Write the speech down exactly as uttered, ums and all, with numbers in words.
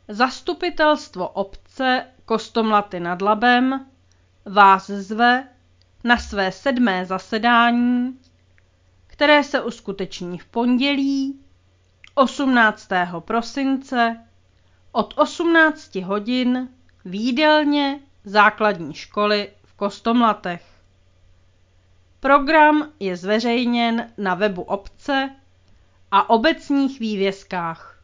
Zastupitelstvo obce Kostomlaty nad Labem vás zve na své sedmé zasedání, které se uskuteční v pondělí osmnáctého prosince od osmnácti hodin v jídelně základní školy v Kostomlatech. Program je zveřejněn na webu obce a obecních vývězkách.